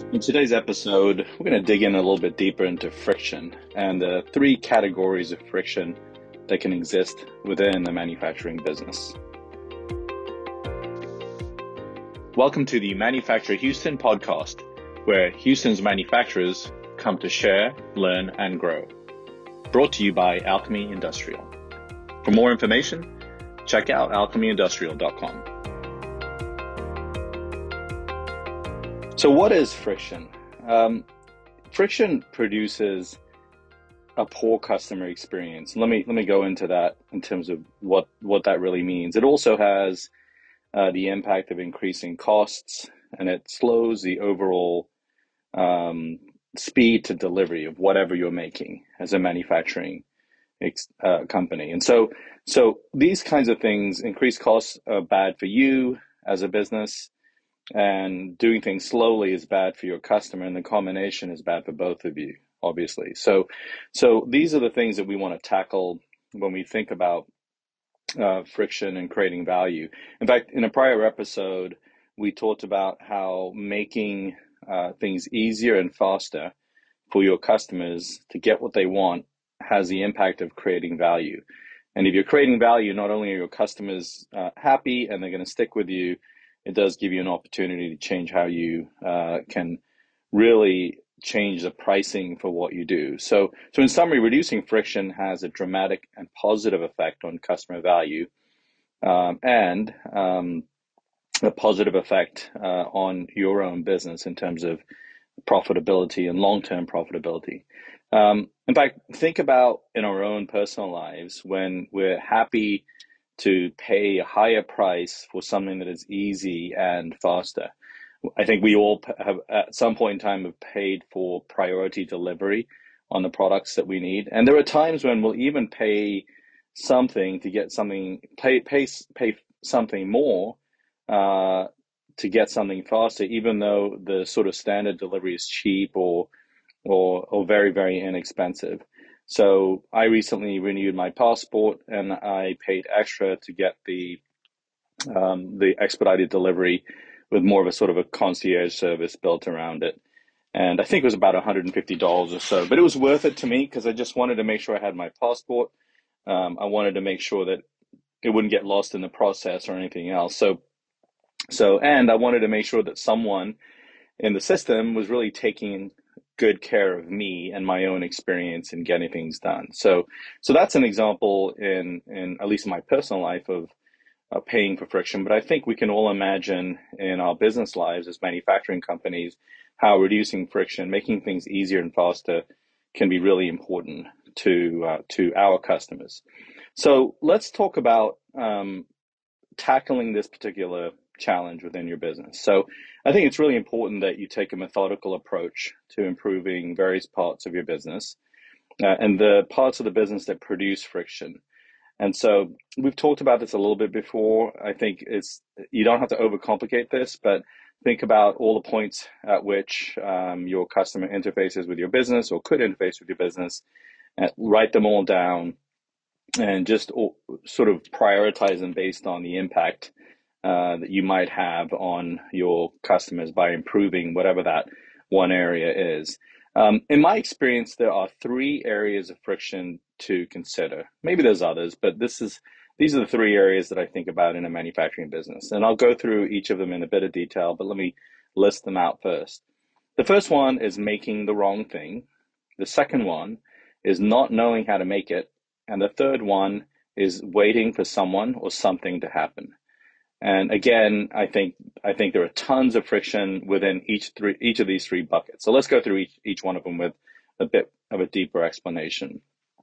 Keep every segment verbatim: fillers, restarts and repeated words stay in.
In today's episode, we're going to dig in a little bit deeper into friction and the three categories of friction that can exist within the manufacturing business. Welcome to the Manufacturer Houston podcast, where Houston's manufacturers come to share, learn, and grow. Brought to you by Alchemy Industrial. For more information, check out alchemy industrial dot com. So what is friction? Um, friction produces a poor customer experience. Let me let me go into that in terms of what, what that really means. It also has uh, the impact of increasing costs, and it slows the overall um, speed to delivery of whatever you're making as a manufacturing uh, company. And so, so these kinds of things, increased costs, are bad for you as a business. And doing things slowly is bad for your customer, and the combination is bad for both of you, obviously. So, so these are the things that we want to tackle when we think about uh, friction and creating value. In fact, in a prior episode, we talked about how making uh, things easier and faster for your customers to get what they want has the impact of creating value. And if you're creating value, not only are your customers uh, happy and they're going to stick with you, it does give you an opportunity to change how you uh, can really change the pricing for what you do. So, so in summary, reducing friction has a dramatic and positive effect on customer value, um, and um, a positive effect uh, on your own business in terms of profitability and long-term profitability. Um, in fact, think about in our own personal lives when we're happy to pay a higher price for something that is easy and faster. I think we all have at some point in time have paid for priority delivery on the products that we need. And there are times when we'll even pay something to get something, pay, pay, pay something more uh, to get something faster, even though the sort of standard delivery is cheap or, or, or very, very inexpensive. So I recently renewed my passport, and I paid extra to get the um, the expedited delivery with more of a sort of a concierge service built around it. And I think it was about one hundred fifty dollars or so, but it was worth it to me because I just wanted to make sure I had my passport. Um, I wanted to make sure that it wouldn't get lost in the process or anything else. So, so, and I wanted to make sure that someone in the system was really taking good care of me and my own experience in getting things done. So, so that's an example in, in at least in my personal life of uh, paying for friction. But I think we can all imagine in our business lives as manufacturing companies how reducing friction, making things easier and faster, can be really important to uh, to our customers. So let's talk about um, tackling this particular challenge within your business. So I think it's really important that you take a methodical approach to improving various parts of your business uh, and the parts of the business that produce friction. And so we've talked about this a little bit before. I think it's you don't have to overcomplicate this, but think about all the points at which um, your customer interfaces with your business or could interface with your business, and write them all down and just all, sort of prioritize them based on the impact uh, that you might have on your customers by improving whatever that one area is. Um, in my experience, there are three areas of friction to consider. Maybe there's others, but this is these are the three areas that I think about in a manufacturing business. And I'll go through each of them in a bit of detail, but let me list them out first. The first one is making the wrong thing. The second one is not knowing how to make it. And the third one is waiting for someone or something to happen. And again, I think I think there are tons of friction within each three each of these three buckets. So let's go through each each one of them with a bit of a deeper explanation.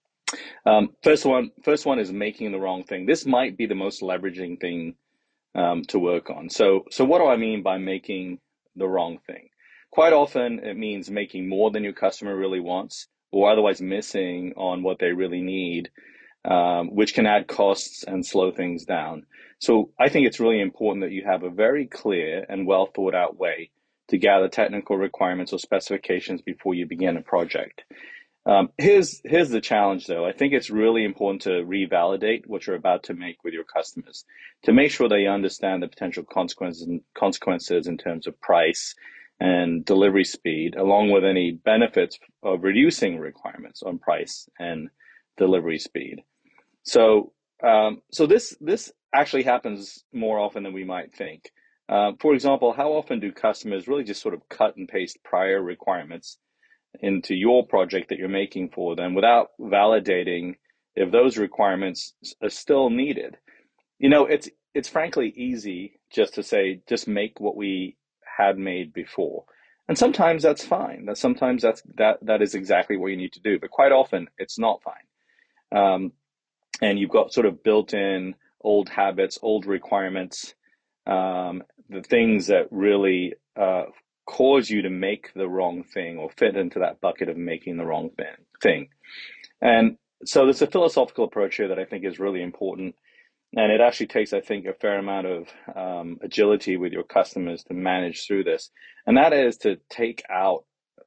Um, first one, first one is making the wrong thing. This might be the most leveraging thing um, to work on. So, so what do I mean by making the wrong thing? Quite often, it means making more than your customer really wants, or otherwise missing on what they really need, um, which can add costs and slow things down. So I think it's really important that you have a very clear and well thought out way to gather technical requirements or specifications before you begin a project. Um, here's here's the challenge, though. I think it's really important to revalidate what you're about to make with your customers to make sure they understand the potential consequences and consequences in terms of price and delivery speed, along with any benefits of reducing requirements on price and delivery speed. So, um, so this this actually happens more often than we might think. Uh, for example, how often do customers really just sort of cut and paste prior requirements into your project that you're making for them without validating if those requirements are still needed? You know, it's it's frankly easy just to say, just make what we had made before. And sometimes that's fine. That sometimes that's that that is exactly what you need to do. But quite often it's not fine. Um, and you've got sort of built-in old habits, old requirements, um, the things that really uh, cause you to make the wrong thing or fit into that bucket of making the wrong thing. And so there's a philosophical approach here that I think is really important. And it actually takes, I think, a fair amount of um, agility with your customers to manage through this. And that is to take out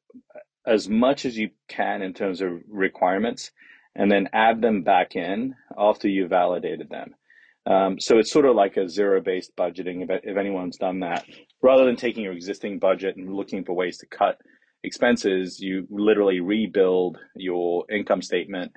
as much as you can in terms of requirements and then add them back in after you validated them. Um, so it's sort of like a zero-based budgeting, if, if anyone's done that. Rather than taking your existing budget and looking for ways to cut expenses, you literally rebuild your income statement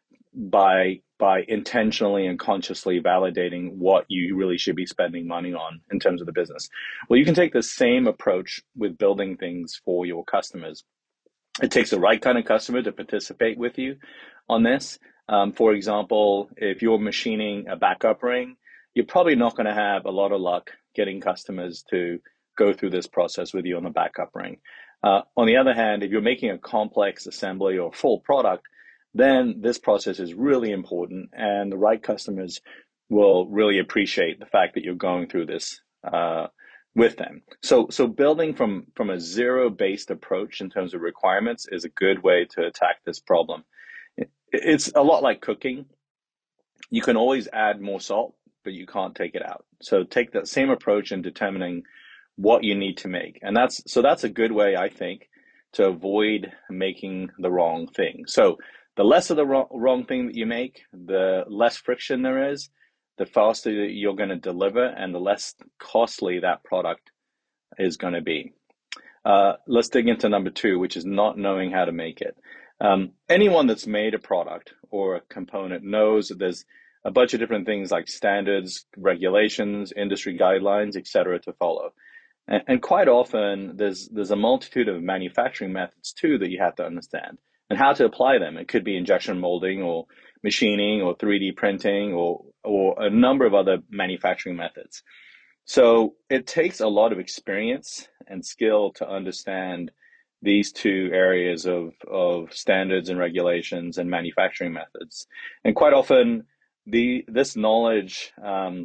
by by intentionally and consciously validating what you really should be spending money on in terms of the business. Well, you can take the same approach with building things for your customers. It takes the right kind of customer to participate with you on this. Um, for example, if you're machining a backup ring, you're probably not going to have a lot of luck getting customers to go through this process with you on the backup ring. Uh, on the other hand, if you're making a complex assembly or full product, then this process is really important, and the right customers will really appreciate the fact that you're going through this uh, with them. So, so building from from a zero-based approach in terms of requirements is a good way to attack this problem. It's a lot like cooking. You can always add more salt, but you can't take it out. So take that same approach in determining what you need to make, and that's so that's a good way, I think, to avoid making the wrong thing. So the less of the wrong, wrong thing that you make, the less friction there is, the faster you're going to deliver, and the less costly that product is going to be. Uh, let's dig into number two, which is not knowing how to make it. Um, anyone that's made a product or a component knows that there's a bunch of different things like standards, regulations, industry guidelines, et cetera, to follow. And, and quite often, there's there's a multitude of manufacturing methods too that you have to understand and how to apply them. It could be injection molding or machining or three D printing or or a number of other manufacturing methods. So it takes a lot of experience and skill to understand these two areas of, of standards and regulations and manufacturing methods. And quite often, the this knowledge um,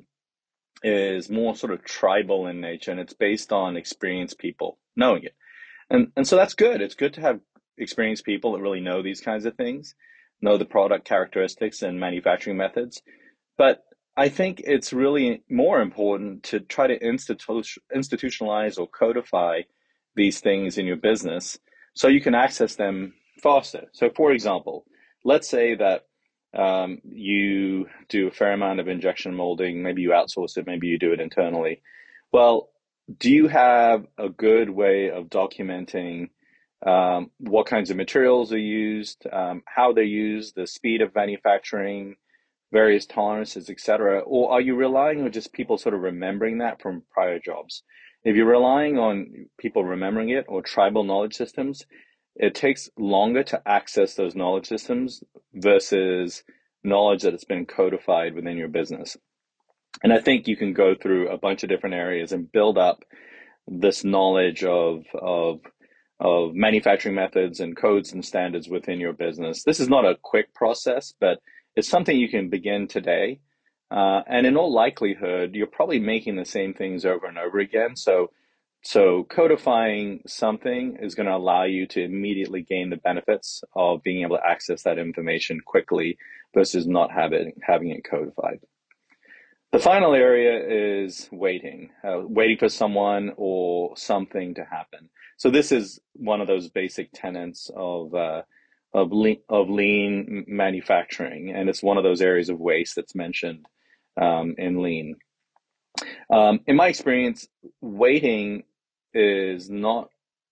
is more sort of tribal in nature, and it's based on experienced people knowing it. And and so that's good. It's good to have experienced people that really know these kinds of things, know the product characteristics and manufacturing methods. But I think it's really more important to try to institu- institutionalize or codify these things in your business so you can access them faster. So, for example, let's say that um, you do a fair amount of injection molding, maybe you outsource it, maybe you do it internally. Well, do you have a good way of documenting um, what kinds of materials are used, um, how they're used, the speed of manufacturing, various tolerances, et cetera? Or are you relying on just people sort of remembering that from prior jobs? If you're relying on people remembering it or tribal knowledge systems, it takes longer to access those knowledge systems versus knowledge that it's been codified within your business. And I think you can go through a bunch of different areas and build up this knowledge of of of manufacturing methods and codes and standards within your business. This is not a quick process, but it's something you can begin today. Uh, and in all likelihood, you're probably making the same things over and over again. So, so codifying something is going to allow you to immediately gain the benefits of being able to access that information quickly versus not having having it codified. The final area is waiting, uh, waiting for someone or something to happen. So this is one of those basic tenets of uh, of lean, of lean manufacturing, and it's one of those areas of waste that's mentioned um, in lean. Um, in my experience, waiting is not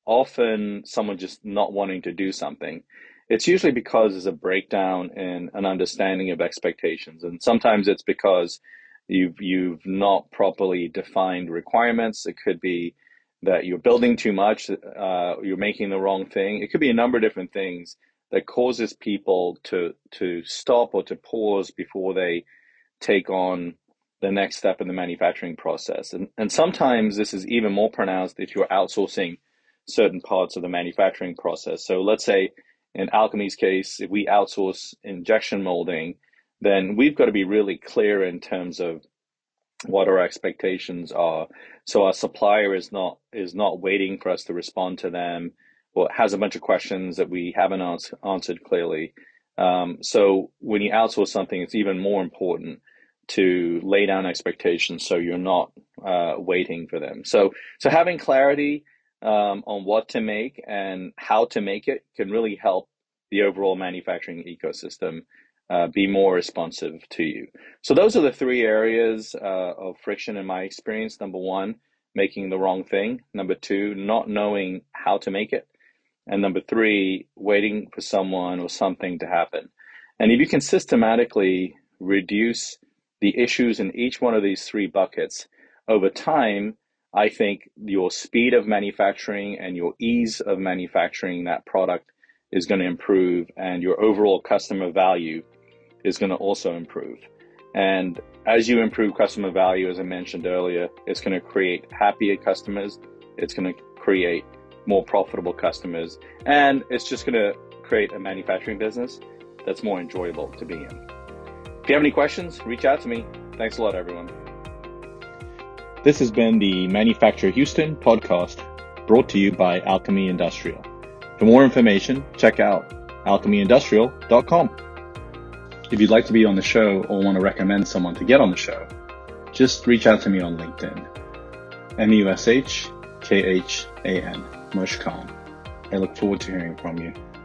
often someone just not wanting to do something, it's usually because there's a breakdown in an understanding of expectations. And sometimes it's because you've you've not properly defined requirements. It could be that you're building too much, uh, you're making the wrong thing. It could be a number of different things that causes people to to stop or to pause before they take on the next step in the manufacturing process. And, and sometimes this is even more pronounced if you're outsourcing certain parts of the manufacturing process. So let's say in Alchemy's case, if we outsource injection molding, then we've got to be really clear in terms of what our expectations are. So our supplier is not is not waiting for us to respond to them, or has a bunch of questions that we haven't ans- answered clearly. Um, so when you outsource something, it's even more important to lay down expectations so you're not uh, waiting for them. So so having clarity um, on what to make and how to make it can really help the overall manufacturing ecosystem uh, be more responsive to you. So those are the three areas uh, of friction in my experience. Number one, making the wrong thing. Number two, not knowing how to make it. And number three, waiting for someone or something to happen. And if you can systematically reduce the issues in each one of these three buckets over time, I think your speed of manufacturing and your ease of manufacturing that product is going to improve, and your overall customer value is going to also improve. And as you improve customer value, as I mentioned earlier, it's going to create happier customers. It's going to create more profitable customers, and it's just going to create a manufacturing business that's more enjoyable to be in. If you have any questions, reach out to me. Thanks a lot, everyone. This has been the Manufacture Houston podcast, brought to you by Alchemy Industrial. For more information, check out alchemy industrial dot com. If you'd like to be on the show or want to recommend someone to get on the show, just reach out to me on LinkedIn. M U S H K H A N, Mushkan. I look forward to hearing from you.